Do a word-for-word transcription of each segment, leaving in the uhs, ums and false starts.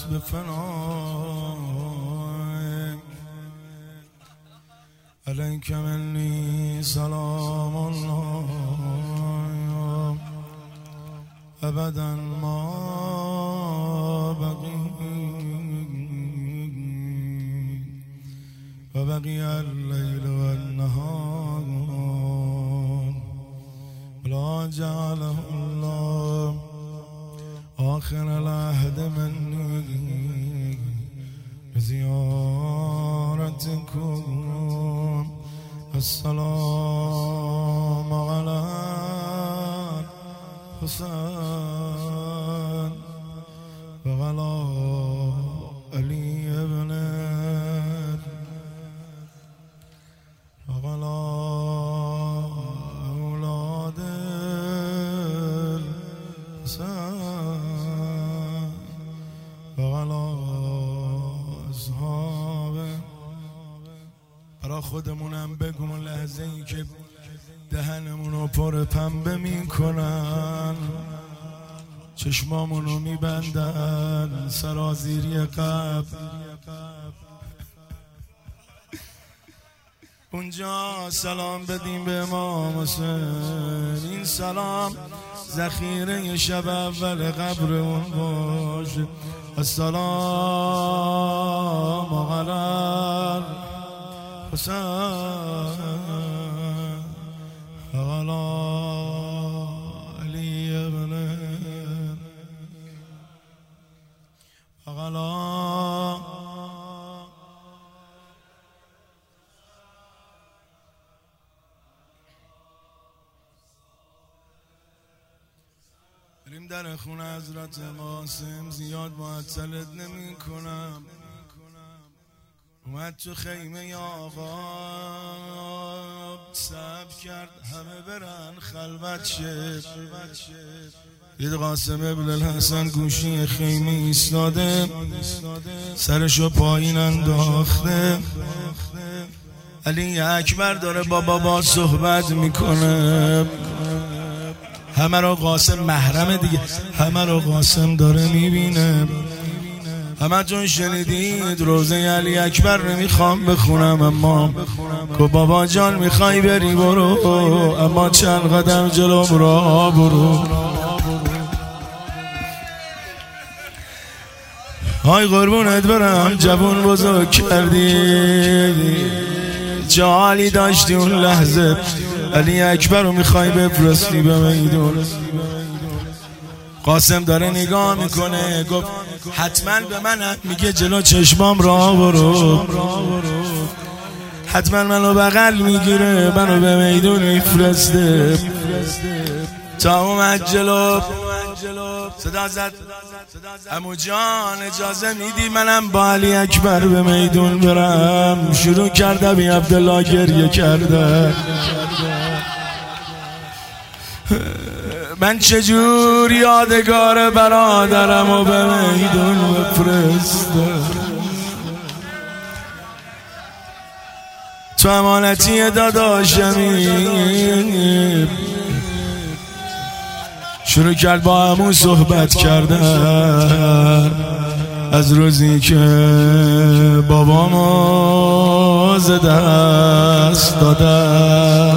به فنایک علیک منی سلام الله ابدا ما بقی و بقی اللیل و النهار لا جعله الله آخر العهد منی بزیارتکم. السلام علی حسین و علی علی ابن و علی اولاد الحسین و علی اصحابه. برا خودمونم بگم لحظه ای که دهنمونو پر پنبه میکنن، چشمامونو میبندن سرازیری قبل، اونجا سلام بدیم به امام حسین. این سلام ذخیره شب اول قبر اون باشه. السلام علی حسین علی علی ابن علی بریم در خونه حضرت قاسم. زیاد معطلت نمی کنم. اومد تو خیمه آقا صبر کرد همه برن خلوت شه. دید قاسم ابن الحسن گوشی خیمه ایستاده، سرشو پایین انداخته. علی اکبر داره با بابا صحبت میکنه. همه رو قاسم محرم دیگه، همه رو قاسم داره میبینه. همه جون شنیدید روزه علی اکبر نمیخوام بخونم، اما که بابا جان میخوای بری برو، اما چند قدم جلوم را برو. های قربونت برم جوون بزرگ کردی، جالی داشتی اون لحظه علی اکبر رو میخوای بفرستی به میدون. قاسم داره نگاه میکنه، گفت حتما به من میگه جلو چشمام را برو، حتما منو بغل میگیره منو به میدون میفرسته. تا اومد جلو صدا زد عمو جان اجازه میدی منم با علی اکبر به میدون برم؟ شروع کرده بی عبدالله گریه کرده. من چجور یادگار برادرم و به میدون بفرستم؟ تو امانتی داداشمی. شروع کرد با عمو صحبت کردن از روزی که بابامو ز دست دادم،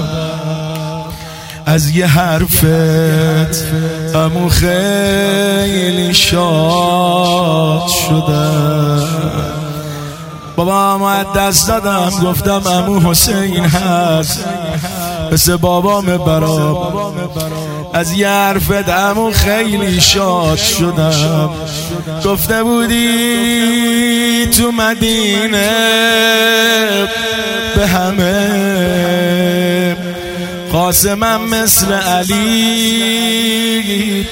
از یه حرفت عمو خیلی شاد شدم. بابا ما دست دادم، گفتم عمو حسین هست مثل بابام برام، از یه حرفت عمو خیلی شاد شدم. گفته بودی تو مدینه به همه قاسمم مثل علی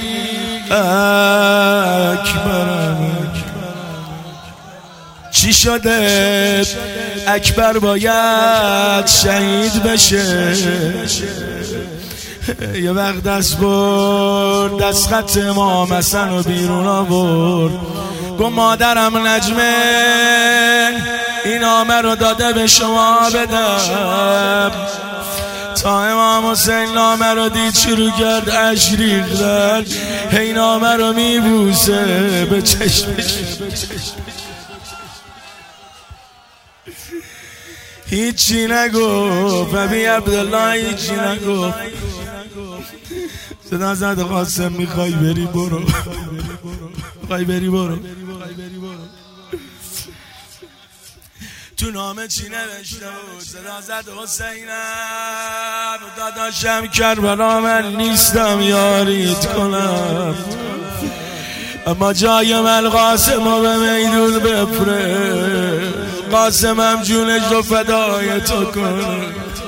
اکبرم. چی شده؟ اکبر باید شهید بشه. یه وقت دست برد دست خط امام حسن و بیرون آورد، گفت مادرم نجمه این نامه رو داده به شما بدم تا امام حسین نامه رو دید شروع کرد اشک ریختن، هی نامه رو میبوسه به چشمش، هیچی نگفت ابی عبدالله، هیچی نگفت. صدا زد قاسم میخوای بری برو، میخوای بری برو. تو نامه چی نوشته بود؟ صدا زد حسینم داداشم کربلا من نیستم یاریت کنم، اما جای من قاسم به میدون بفره، قاسمم جونش رو فدای تو کنه.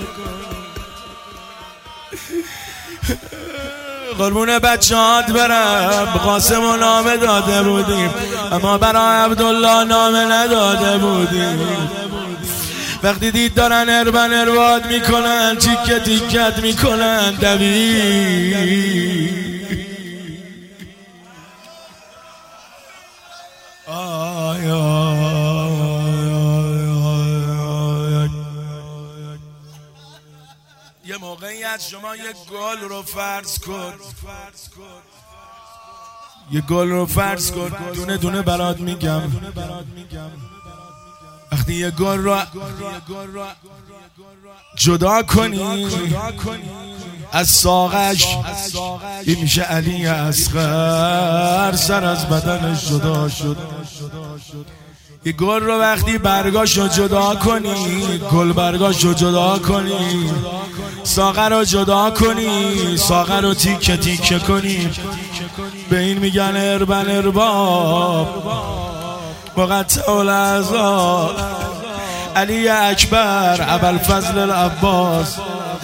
قربون بچه‌هات برم، قاسم و نامه داده بودیم اما برای عبدالله نامه نداده بودیم. وقتی دید دارن اربن ارواد میکنن، تیکه تیکت میکنن، دوید آی یه موقعی از شما یک گل رو فرض کن، یه گل رو فرض کن، دونه دونه برات میگم. وقتی یه گل رو جدا کنی از ساقش، این میشه علی اصغر، سر از بدنش جدا شد. یه گل رو وقتی برگاشو جدا کنی، گل برگاشو جدا کنی، ساقه رو جدا کنی، ساقه رو تیکه تیکه کنی، به این میگن اربن ارباب مقطع الاعضا علی اکبر ابوالفضل العباس.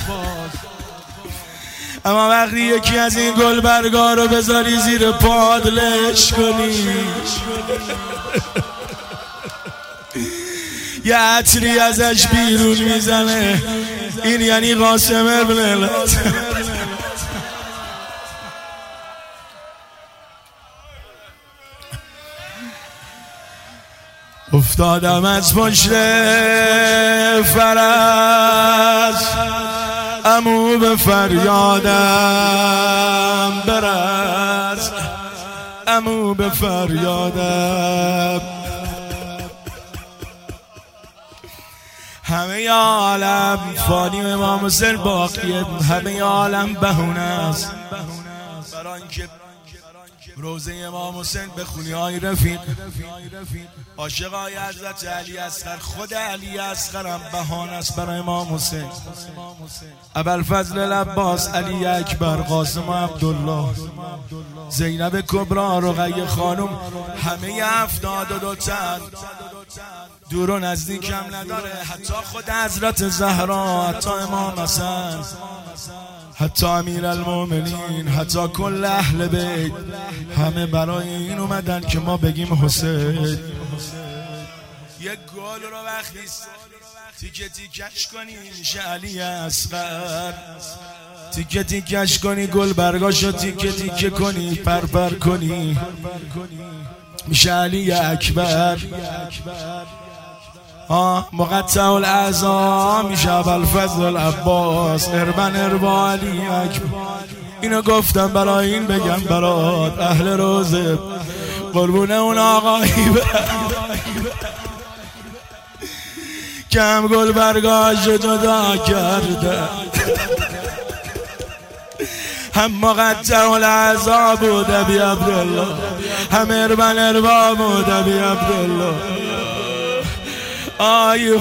اما وقتی یکی از این گل برگا رو بذاری زیر پادلش کنی، یه عطری ازش بیرون میزنه، این یعنی قاسم ابن الحسن. افتادم از پشت فرس، عمو به فریادم برس، عمو به فریادم. همه عالم فانی امام حسین باقیه، همه عالم بهونه است برای اینکه روزه امام حسین بخونی. آی رفیق، عاشق آی حضرت علی اصغر، خود علی اصغر هم بهانه است برای امام حسین. ابوالفضل العباس، علی اکبر، قاسم و عبدالله، زینب کبرا، رقیه خانم، همه هفتاد و دو تن، دور و نزدیک هم نداره. حتی خود حضرت زهرا، حتی امام حسن، حتی امیر المومنین، حتی کل اهل بیت، همه برای این اومدن که ما بگیم حسین. یک گل رو وقتی تیکه تیکش کنی میشه علی اصغر، تیکه تیکش کنی، گل برگاشو تیکه تیکه کنی، پرپر کنی، میشه علی اکبر. آه مقطع الاعضا میشه ابوالفضل العباس، اربن اربا علی اکبر. اینو گفتم برای این بگم برات اهل روزه، قربونه اون آقایی برم که هم گل برگاش جدا کرده، هم مقطع الاعضا بود ابی عبدالله، هم اربن اربا بود ابی عبدالله. آی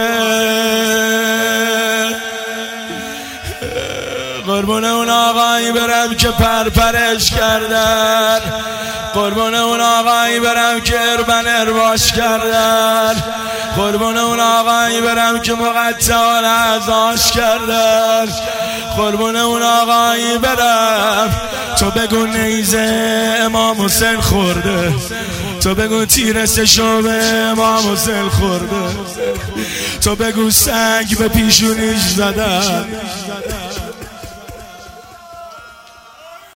حسین، قربون اون آقایی برم که پرپرش کردن، قربون اون آقایی برم که اربن ارباش کردن، قربون اون آقایی برم که مقطع الاعضاش کردن، قربون اون آقایی برم. تو بگو نیزه امام حسین خورده، تو بگو تیر سه به امام حسین خورده، تو بگو سنگ به پیشونیش زدن،